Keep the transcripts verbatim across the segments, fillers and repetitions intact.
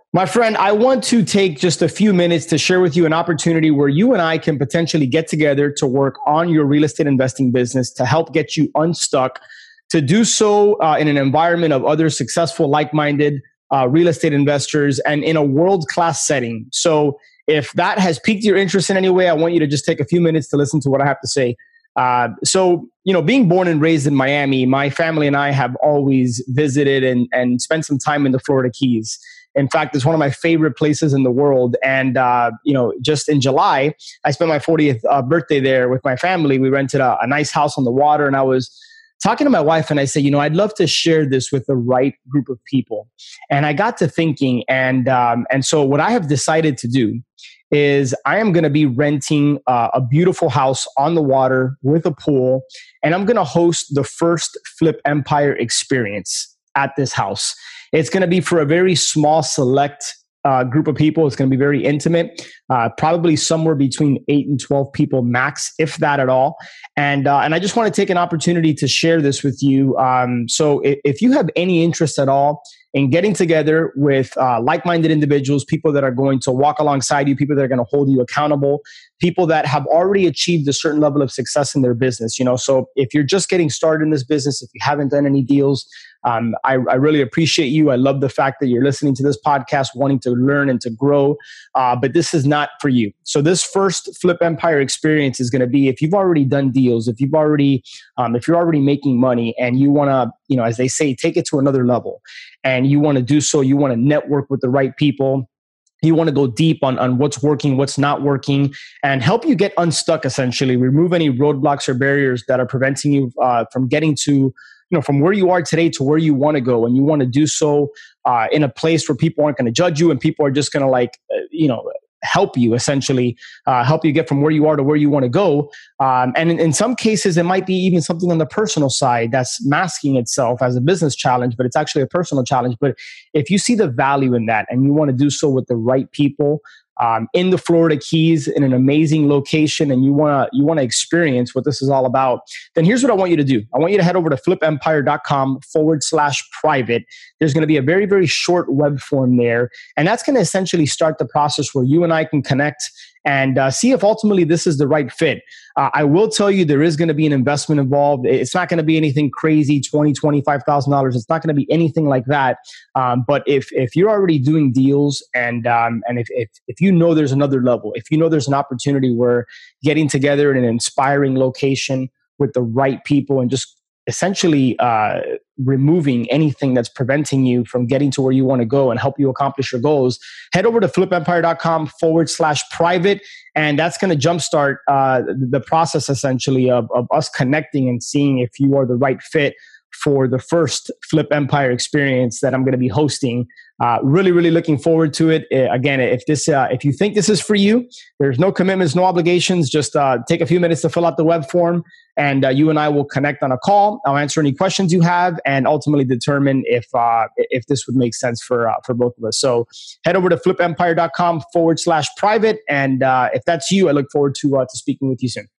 My friend, I want to take just a few minutes to share with you an opportunity where you and I can potentially get together to work on your real estate investing business to help get you unstuck, to do so uh, in an environment of other successful, like-minded uh, real estate investors and in a world-class setting. So if that has piqued your interest in any way, I want you to just take a few minutes to listen to what I have to say. Uh, so, you know, being born and raised in Miami, my family and I have always visited and, and spent some time in the Florida Keys. In fact, it's one of my favorite places in the world. And, uh, you know, just in July, I spent my fortieth uh, birthday there with my family. We rented a, a nice house on the water. And I was talking to my wife and I said, you know, I'd love to share this with the right group of people. And I got to thinking. And, um, and so what I have decided to do is I am going to be renting uh, a beautiful house on the water with a pool. And I'm going to host the first Flip Empire experience at this house. It's going to be for a very small, select uh, group of people. It's going to be very intimate, uh, probably somewhere between eight and twelve people max, if that at all. And uh, and I just want to take an opportunity to share this with you. Um, so if, if you have any interest at all in getting together with uh, like-minded individuals, people that are going to walk alongside you, people that are going to hold you accountable, people that have already achieved a certain level of success in their business, you know. So if you're just getting started in this business, if you haven't done any deals, Um, I, I really appreciate you. I love the fact that you're listening to this podcast, wanting to learn and to grow. Uh, but this is not for you. So this first Flip Empire experience is going to be if you've already done deals, if you've already, um, if you're already making money, and you want to, you know, as they say, take it to another level, and you want to do so. You want to network with the right people. You want to go deep on, on what's working, what's not working, and help you get unstuck. Essentially, remove any roadblocks or barriers that are preventing you uh, from getting to. You know, from where you are today to where you want to go, and you want to do so uh, in a place where people aren't going to judge you, and people are just going to like, uh, you know, help you essentially, uh, help you get from where you are to where you want to go. Um, and in, in some cases, it might be even something on the personal side that's masking itself as a business challenge, but it's actually a personal challenge. But if you see the value in that, and you want to do so with the right people, Um, in the Florida Keys, in an amazing location, and you want to you want to experience what this is all about, then here's what I want you to do. I want you to head over to flipempire.com forward slash private. There's going to be a very, very short web form there. And that's going to essentially start the process where you and I can connect and uh, see if ultimately this is the right fit. Uh, I will tell you there is going to be an investment involved. It's not going to be anything crazy, twenty thousand dollars, twenty-five thousand dollars. It's not going to be anything like that. Um, but if if you're already doing deals, and um, and if, if if you know there's another level, if you know there's an opportunity where getting together in an inspiring location with the right people and just essentially uh, removing anything that's preventing you from getting to where you want to go and help you accomplish your goals, head over to flipempire.com forward slash private. And that's going to jumpstart uh, the process essentially of, of us connecting and seeing if you are the right fit for the first Flip Empire experience that I'm going to be hosting. Uh, really, really looking forward to it. Uh, again, if this, uh, if you think this is for you, there's no commitments, no obligations. Just uh, take a few minutes to fill out the web form, and uh, you and I will connect on a call. I'll answer any questions you have, and ultimately determine if uh, if this would make sense for uh, for both of us. So head over to flipempire.com forward slash private, and uh, if that's you, I look forward to uh, to speaking with you soon.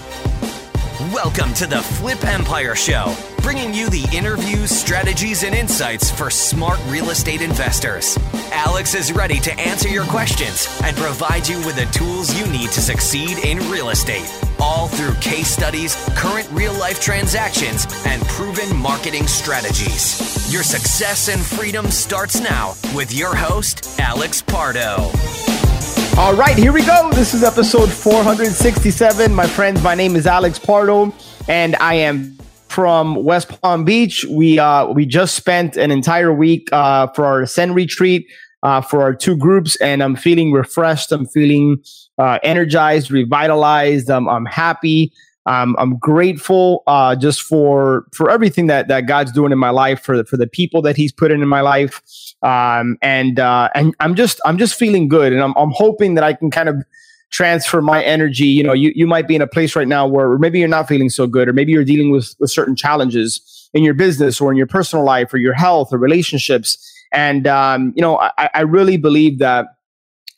Welcome to the Flip Empire Show, bringing you the interviews, strategies, and insights for smart real estate investors. Alex is ready to answer your questions and provide you with the tools you need to succeed in real estate, all through case studies, current real-life transactions, and proven marketing strategies. Your success and freedom starts now with your host, Alex Pardo. All right, here we go. This is episode four sixty-seven. My friends, my name is Alex Pardo, and I am from West Palm Beach. We uh, we just spent an entire week uh, for our Ascend retreat uh, for our two groups, and I'm feeling refreshed. I'm feeling uh, energized, revitalized. Um, I'm happy. Um, I'm grateful uh, just for for everything that that God's doing in my life, for for the people that He's put in, in my life, um, and uh, and I'm just I'm just feeling good, and I'm I'm hoping that I can kind of transfer my energy. You know, you you might be in a place right now where maybe you're not feeling so good, or maybe you're dealing with with certain challenges in your business or in your personal life or your health or relationships, and um, you know, I, I really believe that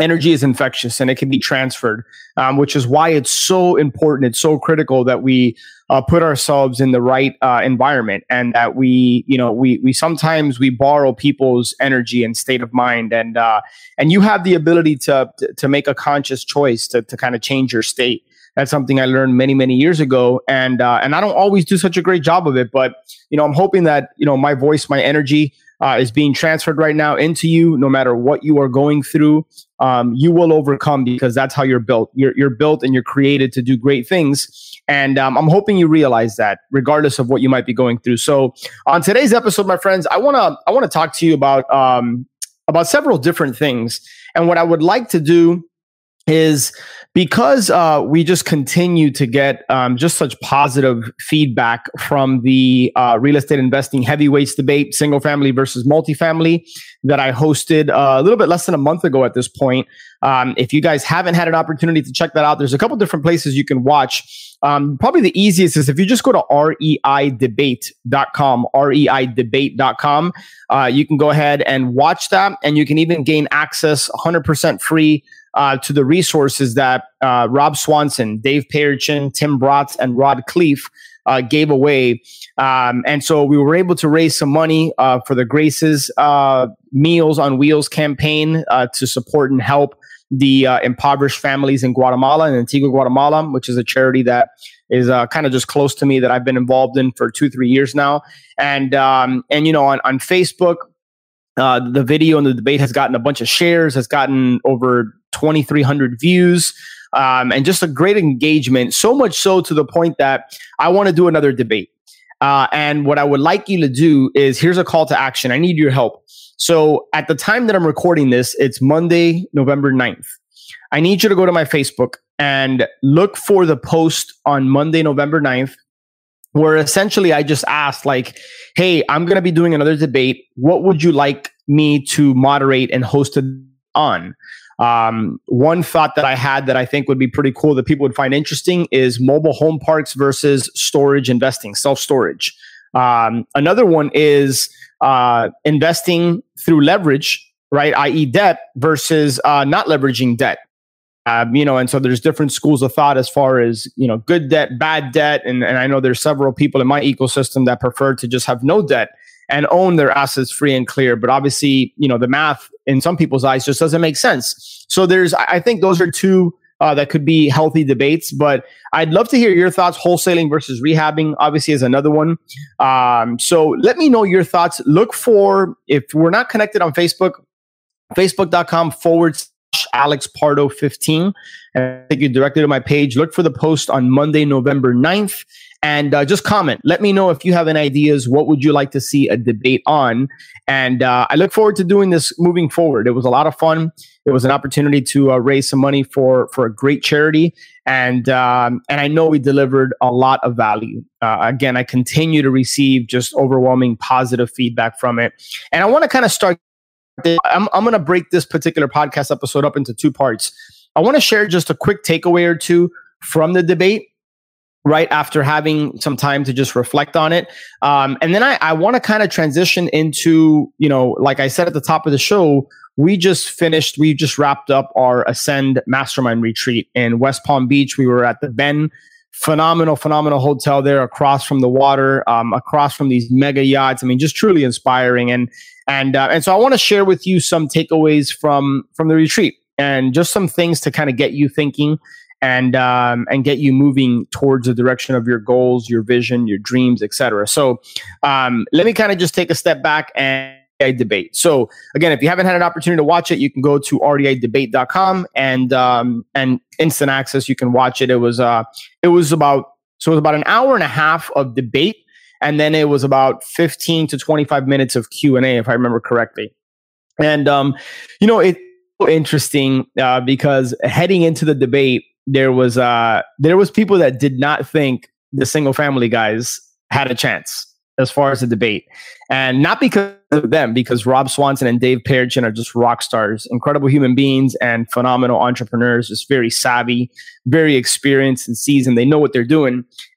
energy is infectious and it can be transferred, um, which is why it's so important. It's so critical that we uh, put ourselves in the right uh, environment, and that we, you know, we we sometimes we borrow people's energy and state of mind, and uh, and you have the ability to to, to make a conscious choice to to kind of change your state. That's something I learned many, many years ago. And uh, and I don't always do such a great job of it, but, you know, I'm hoping that, you know, my voice, my energy uh, is being transferred right now into you. No matter what you are going through, um, you will overcome, because that's how you're built. You're, you're built and you're created to do great things. And um, I'm hoping you realize that, regardless of what you might be going through. So on today's episode, my friends, I want to I want to talk to you about um, about several different things. And what I would like to do is, because uh, we just continue to get um, just such positive feedback from the uh, real estate investing heavyweights debate, single family versus multifamily, that I hosted uh, a little bit less than a month ago at this point. Um, if you guys haven't had an opportunity to check that out, there's a couple different places you can watch. Um, probably the easiest is if you just go to R E I debate dot com, R E I debate dot com. Uh, you can go ahead and watch that, and you can even gain access one hundred percent free Uh, to the resources that uh, Rob Swanson, Dave Perichin, Tim Bratz, and Rod Cleef uh, gave away. Um, and so we were able to raise some money uh, for the Grace's uh, Meals on Wheels campaign uh, to support and help the uh, impoverished families in Guatemala, in Antigua, Guatemala, which is a charity that is uh, kind of just close to me, that I've been involved in for two, three years now. And, um, and you know, on, on Facebook, uh, the video and the debate has gotten a bunch of shares, has gotten over twenty-three hundred views, um, and just a great engagement. So much so to the point that I want to do another debate. Uh, and what I would like you to do is, here's a call to action. I need your help. So at the time that I'm recording this, it's Monday, November ninth. I need you to go to my Facebook and look for the post on Monday, November ninth, where essentially I just asked, like, hey, I'm going to be doing another debate. What would you like me to moderate and host it on? Um, one thought that I had that I think would be pretty cool that people would find interesting is mobile home parks versus storage investing, self-storage. Um, another one is uh, investing through leverage, right? that is debt versus uh, not leveraging debt. Um, you know, and so there's different schools of thought as far as, you know, good debt, bad debt. And, and I know there's several people in my ecosystem that prefer to just have no debt and own their assets free and clear. But obviously, you know, the math in some people's eyes just doesn't make sense. So there's, I think those are two uh, that could be healthy debates. But I'd love to hear your thoughts. Wholesaling versus rehabbing, obviously, is another one. Um, so let me know your thoughts. Look for, if we're not connected on Facebook, facebook.com forward slash Alex Pardo fifteen. And I'll take you directly to my page. Look for the post on Monday, November ninth. And uh, just comment. Let me know if you have any ideas. What would you like to see a debate on? And uh, I look forward to doing this moving forward. It was a lot of fun. It was an opportunity to uh, raise some money for for a great charity. And um, and I know we delivered a lot of value. Uh, again, I continue to receive just overwhelming positive feedback from it. And I want to kind of start. I'm, I'm going to break this particular podcast episode up into two parts. I want to share just a quick takeaway or two from the debate, right after having some time to just reflect on it. Um, and then I, I want to kind of transition into, you know, like I said at the top of the show, we just finished, we just wrapped up our Ascend Mastermind Retreat in West Palm Beach. We were at the Ben, phenomenal, phenomenal hotel there across from the water, um, across from these mega yachts. I mean, just truly inspiring. And and uh, and so I want to share with you some takeaways from from the retreat, and just some things to kind of get you thinking and um, and get you moving towards the direction of your goals, your vision, your dreams, et cetera. So um, let me kind of just take a step back and debate. So again, if you haven't had an opportunity to watch it, you can go to R E I debate dot com and um, and instant access. You can watch it. It was uh, it was about so it was about an hour and a half of debate, and then it was about fifteen to twenty-five minutes of Q and A, if I remember correctly. And um, you know, it's so interesting uh, because heading into the debate, there was uh, there was people that did not think the single family guys had a chance as far as the debate. And not because of them, because Rob Swanson and Dave Perichin are just rock stars, incredible human beings and phenomenal entrepreneurs, just very savvy, very experienced and seasoned. They know what they're doing.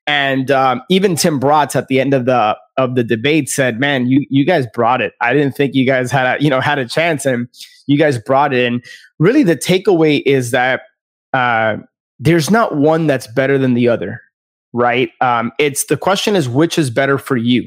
And um, even Tim Bratz at the end of the of the debate said, "Man, you you guys brought it. I didn't think you guys had a you know had a chance, and you guys brought it." And really, the takeaway is that uh, there's not one that's better than the other, right? Um, it's the question is which is better for you,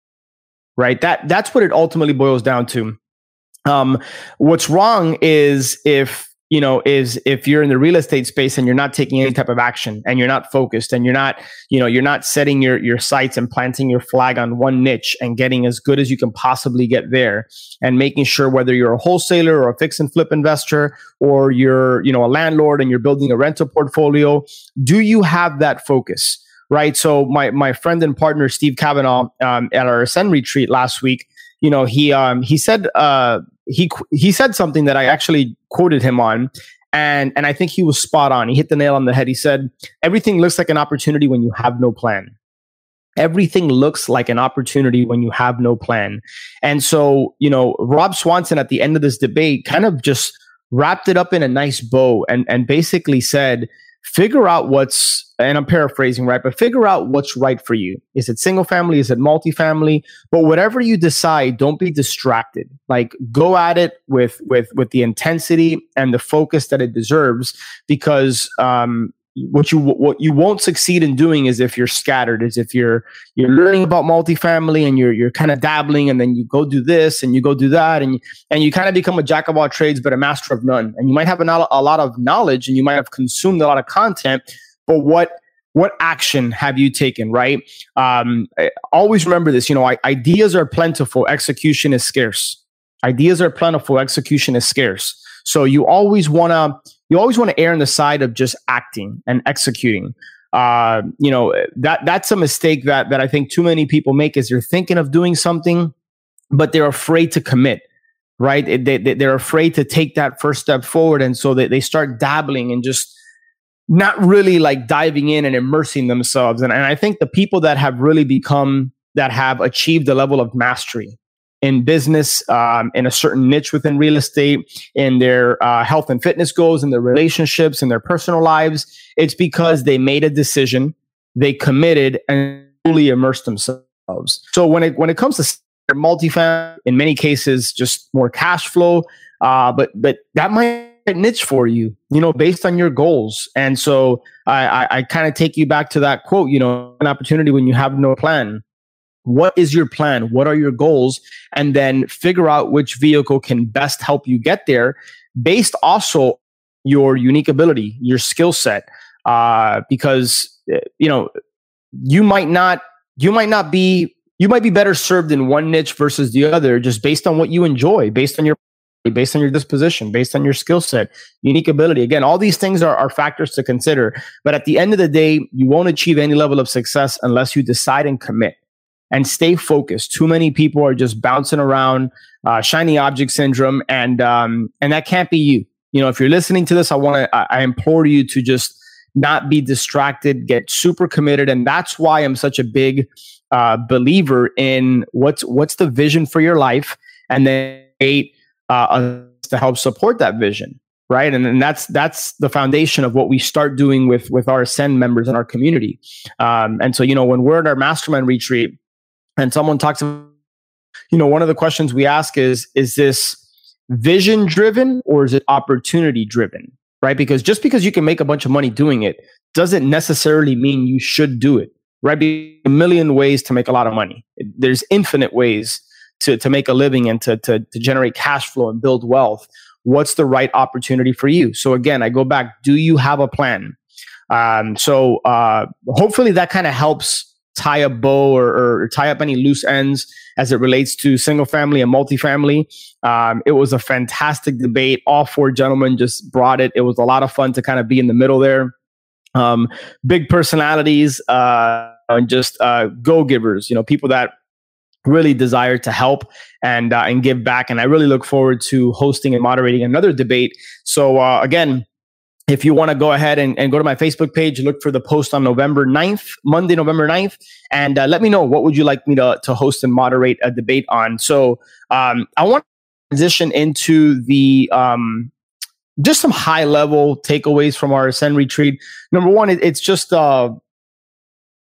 right? That that's what it ultimately boils down to. Um, what's wrong is if you know, is if you're in the real estate space and you're not taking any type of action and you're not focused and you're not, you know, you're not setting your, your sights and planting your flag on one niche and getting as good as you can possibly get there and making sure whether you're a wholesaler or a fix and flip investor or you're, you know, a landlord and you're building a rental portfolio, do you have that focus? Right. So my, my friend and partner, Steve Kavanaugh, um, at our Ascend retreat last week, you know, he, um, he said, uh, he, he said something that I actually quoted him on. And, and I think he was spot on. He hit the nail on the head. He said, everything looks like an opportunity when you have no plan. Everything looks like an opportunity when you have no plan. And so, you know, Rob Swanson at the end of this debate kind of just wrapped it up in a nice bow and, and basically said, figure out what's, and I'm paraphrasing, right? But figure out what's right for you. Is it single family? Is it multifamily? But whatever you decide, don't be distracted. Like go at it with, with, with the intensity and the focus that it deserves, because, um, what you, what you won't succeed in doing is if you're scattered, is if you're, you're learning about multifamily and you're, you're kind of dabbling and then you go do this and you go do that. And, and you kind of become a jack of all trades, but a master of none. And you might have a, a lot of knowledge and you might have consumed a lot of content, but what, what action have you taken, right? Um, always remember this, you know, ideas are plentiful, execution is scarce. Ideas are plentiful, execution is scarce. So you always want to, you always want to err on the side of just acting and executing. Uh, you know, that that's a mistake that that I think too many people make is they're thinking of doing something, but they're afraid to commit, right? They, they, they're afraid to take that first step forward. And so they, they start dabbling and just not really like diving in and immersing themselves. And, and I think the people that have really become, that have achieved a level of mastery in business, um, in a certain niche within real estate, in their uh, health and fitness goals, in their relationships, in their personal lives, it's because they made a decision, they committed, and fully immersed themselves. So when it when it comes to multifamily, in many cases, just more cash flow, uh, but but that might be a niche for you, you know, based on your goals. And so I, I, I kind of take you back to that quote, you know, an opportunity when you have no plan. What is your plan? What are your goals? And then figure out which vehicle can best help you get there based also your unique ability, your skill set. Uh, because, you know, you might not, you might not be, you might be better served in one niche versus the other just based on what you enjoy, based on your, based on your disposition, based on your skill set, unique ability. Again, all these things are, are factors to consider. But at the end of the day, you won't achieve any level of success unless you decide and commit. And stay focused. Too many people are just bouncing around, uh, shiny object syndrome, and um, and that can't be you. You know, if you're listening to this, I want to, I, I implore you to just not be distracted, get super committed, and that's why I'm such a big uh, believer in what's what's the vision for your life, and then create uh, to help support that vision, right? And and that's that's the foundation of what we start doing with with our Ascend members in our community. Um, and so, you know, when we're at our mastermind retreat. And someone talks about, you know, one of the questions we ask is, is this vision driven or is it opportunity driven, right? Because just because you can make a bunch of money doing it doesn't necessarily mean you should do it, right? There's a million ways to make a lot of money. There's infinite ways to, to make a living and to, to, to generate cash flow and build wealth. What's the right opportunity for you? So again, I go back, do you have a plan? Um, so uh, hopefully that kind of helps tie a bow or, or tie up any loose ends as it relates to single family and multifamily. Um, it was a fantastic debate. All four gentlemen just brought it. It was a lot of fun to kind of be in the middle there. Um, big personalities uh, and just uh, go-givers, you know, people that really desire to help and uh, and give back. And I really look forward to hosting and moderating another debate. So uh, again, if you want to go ahead and, and go to my Facebook page, look for the post on November ninth, Monday, November ninth, and uh, let me know what would you like me to, to host and moderate a debate on. So um, I want to transition into the um, just some high level takeaways from our Ascend retreat. Number one, it, it's just uh,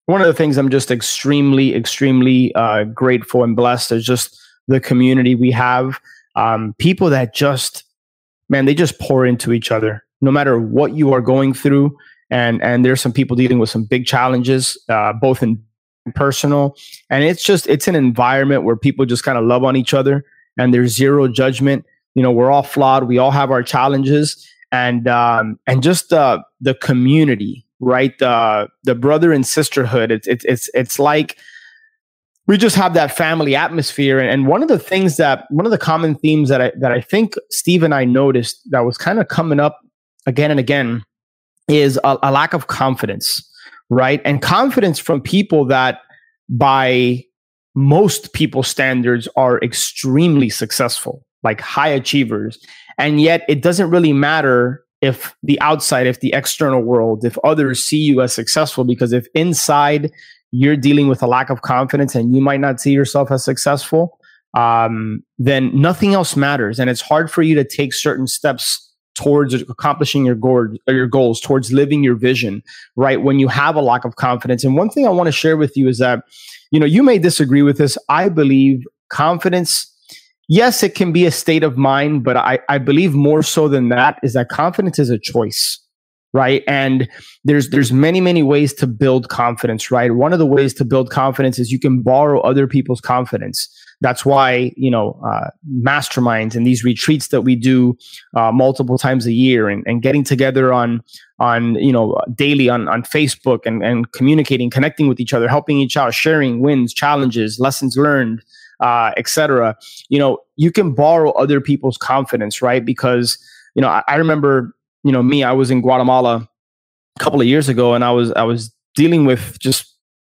one of the things I'm just extremely, extremely uh, grateful and blessed is just the community we have. Um, people that just, man, they just pour into each other, no matter what you are going through. And and there's some people dealing with some big challenges, uh, both in personal, and it's just it's an environment where people just kind of love on each other, and there's zero judgment. You know, we're all flawed, we all have our challenges, and um, and just uh, the community, right? Uh, the brother and sisterhood. It's it's it's it's like we just have that family atmosphere. And, and one of the things that one of the common themes that I that I think Steve and I noticed that was kind of coming up again and again is a, a lack of confidence, right? And confidence from people that by most people's standards are extremely successful, like high achievers. And yet it doesn't really matter if the outside, if the external world, if others see you as successful, because if inside you're dealing with a lack of confidence and you might not see yourself as successful, um, then nothing else matters. And it's hard for you to take certain steps towards accomplishing your goals, or your goals, towards living your vision, right? When you have a lack of confidence. And one thing I want to share with you is that, you know, you may disagree with this. I believe confidence, yes, it can be a state of mind, but I, I believe more so than that is that confidence is a choice, right? And there's there's many, many ways to build confidence, right? One of the ways to build confidence is you can borrow other people's confidence. That's why, you know, uh, masterminds and these retreats that we do uh, multiple times a year, and, and getting together on, on you know, daily on, on Facebook, and, and communicating, connecting with each other, helping each other, sharing wins, challenges, lessons learned, uh, et cetera. You know, you can borrow other people's confidence, right? Because, you know, I, I remember, you know, me, I was in Guatemala a couple of years ago, and I was I was dealing with just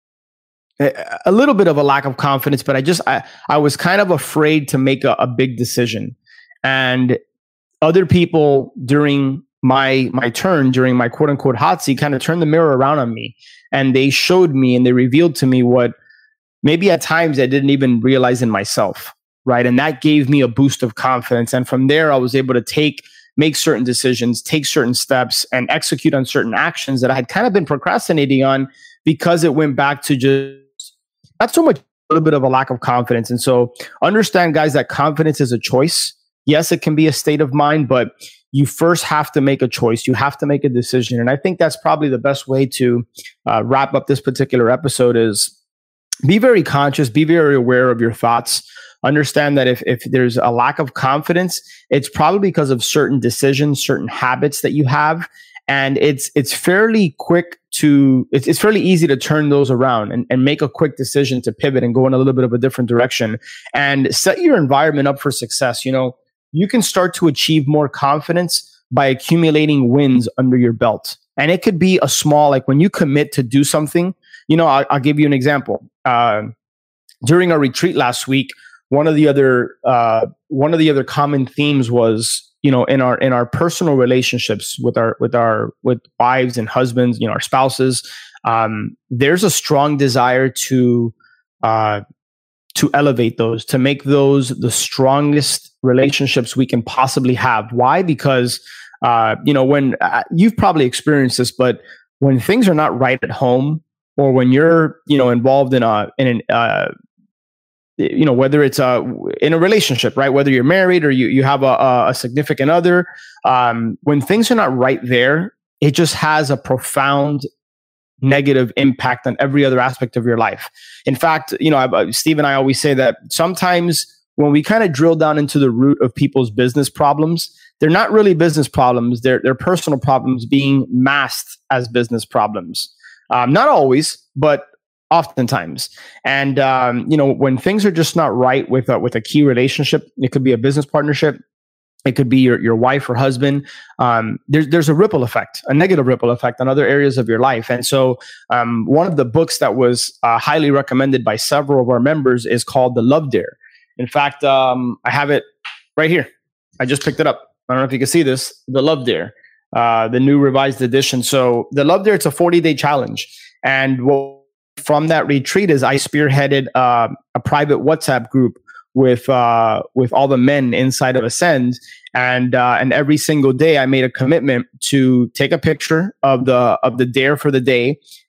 a little bit of a lack of confidence, but I just, I, I was kind of afraid to make a, a big decision. And other people during my, my turn, during my quote unquote hot seat, kind of turned the mirror around on me, and they showed me and they revealed to me what maybe at times I didn't even realize in myself. Right. And that gave me a boost of confidence. And from there, I was able to take, make certain decisions, take certain steps, and execute on certain actions that I had kind of been procrastinating on, because it went back to just not so much a little bit of a lack of confidence. And so understand, guys, that confidence is a choice. Yes, it can be a state of mind, but you first have to make a choice. You have to make a decision. And I think that's probably the best way to uh, wrap up this particular episode is be very conscious, be very aware of your thoughts. Understand that if, if there's a lack of confidence, it's probably because of certain decisions, certain habits that you have. And it's it's fairly quick to, it's, it's fairly easy to turn those around and, and make a quick decision to pivot and go in a little bit of a different direction and set your environment up for success. You know, you can start to achieve more confidence by accumulating wins under your belt. And it could be a small, like when you commit to do something, you know, I'll, I'll give you an example. Uh, during our retreat last week, one of the other, uh, one of the other common themes was, you know, in our, in our personal relationships with our, with our, with wives and husbands, you know, our spouses, um, there's a strong desire to, uh, to elevate those, to make those the strongest relationships we can possibly have. Why? Because, uh, you know, when uh, you've probably experienced this, but when things are not right at home, or when you're, you know, involved in a, in an, uh, you know, whether it's uh, in a relationship, right? Whether you're married or you, you have a, a significant other, um, when things are not right there, it just has a profound negative impact on every other aspect of your life. In fact, you know, I, Steve and I always say that sometimes when we kind of drill down into the root of people's business problems, they're not really business problems. They're, they're personal problems being masked as business problems. Um, not always, but oftentimes. And, um, you know, when things are just not right with a, with a key relationship, it could be a business partnership, it could be your, your wife or husband. Um, there's, there's a ripple effect, a negative ripple effect on other areas of your life. And so um, one of the books that was uh, highly recommended by several of our members is called The Love Dare. In fact, um, I have it right here. I just picked it up. I don't know if you can see this, The Love Dare, uh, the new revised edition. So The Love Dare, it's a forty-day challenge. And what from that retreat is I spearheaded uh, a private WhatsApp group with uh, with all the men inside of Ascend, and uh, and every single day I made a commitment to take a picture of the of the dare for the day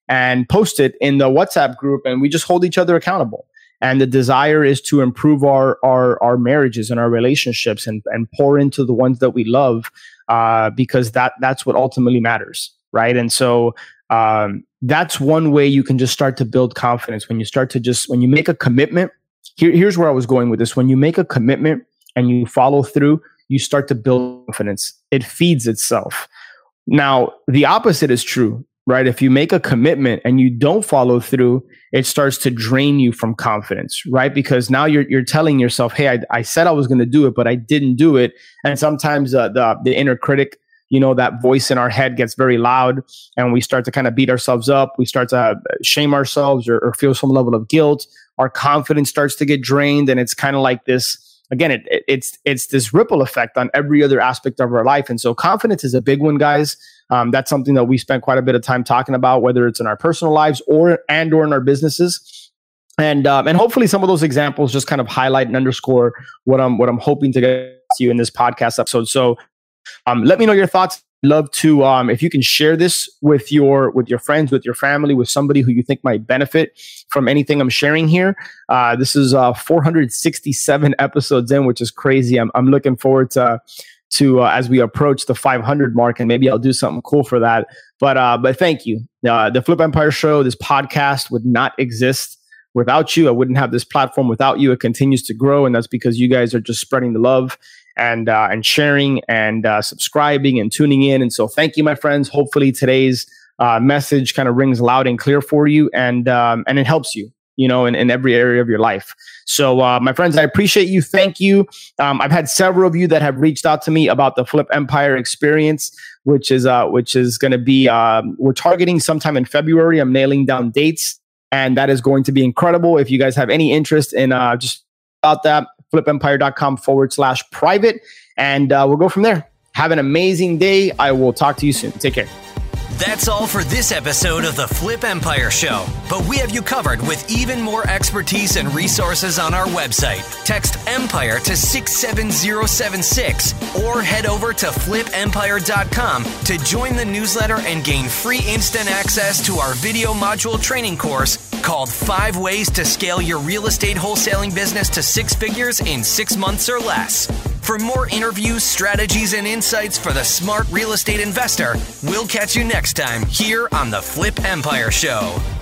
and post it in the WhatsApp group, and we just hold each other accountable. And the desire is to improve our our, our marriages and our relationships, and, and pour into the ones that we love, uh, because that that's what ultimately matters, right? And so um, that's one way you can just start to build confidence. When you start to just, when you make a commitment, here, here's where I was going with this. When you make a commitment and you follow through, you start to build confidence. It feeds itself. Now, the opposite is true, right? If you make a commitment and you don't follow through, it starts to drain you from confidence, right? Because now you're you're telling yourself, hey, I, I said I was going to do it, but I didn't do it. And sometimes uh, the the inner critic, you know, that voice in our head gets very loud, and we start to kind of beat ourselves up. We start to shame ourselves or, or feel some level of guilt. Our confidence starts to get drained, and it's kind of like this. Again, it, it, it's it's this ripple effect on every other aspect of our life. And so confidence is a big one, guys. Um, that's something that we spend quite a bit of time talking about, whether it's in our personal lives or and or in our businesses. And um, and hopefully some of those examples just kind of highlight and underscore what I'm what I'm hoping to get to you in this podcast episode. So um, let me know your thoughts. Love to um, if you can share this with your with your friends, with your family, with somebody who you think might benefit from anything I'm sharing here. Uh, this is uh, four hundred sixty-seven episodes in, which is crazy. I'm I'm looking forward to to uh, as we approach the five hundred mark, and maybe I'll do something cool for that. But uh, but thank you. Uh, the Flip Empire Show, this podcast would not exist without you. I wouldn't have this platform without you. It continues to grow, and that's because you guys are just spreading the love and uh, and sharing and uh, subscribing and tuning in. And so thank you, my friends. Hopefully today's uh, message kind of rings loud and clear for you, and um, and it helps you, you know, in, in every area of your life. So uh, my friends, I appreciate you. Thank you. Um, I've had several of you that have reached out to me about the Flip Empire experience, which is uh, which is going to be, um, we're targeting sometime in February. I'm nailing down dates, and that is going to be incredible. If you guys have any interest in uh, just about that, flipempire.com forward slash private. And uh, we'll go from there. Have an amazing day. I will talk to you soon. Take care. That's all for this episode of the Flip Empire Show. But we have you covered with even more expertise and resources on our website. Text EMPIRE to six seven zero seven six or head over to flip empire dot com to join the newsletter and gain free instant access to our video module training course called Five Ways to Scale Your Real Estate Wholesaling Business to Six Figures in Six Months or Less. For more interviews, strategies, and insights for the smart real estate investor, we'll catch you next time here on the Flip Empire Show.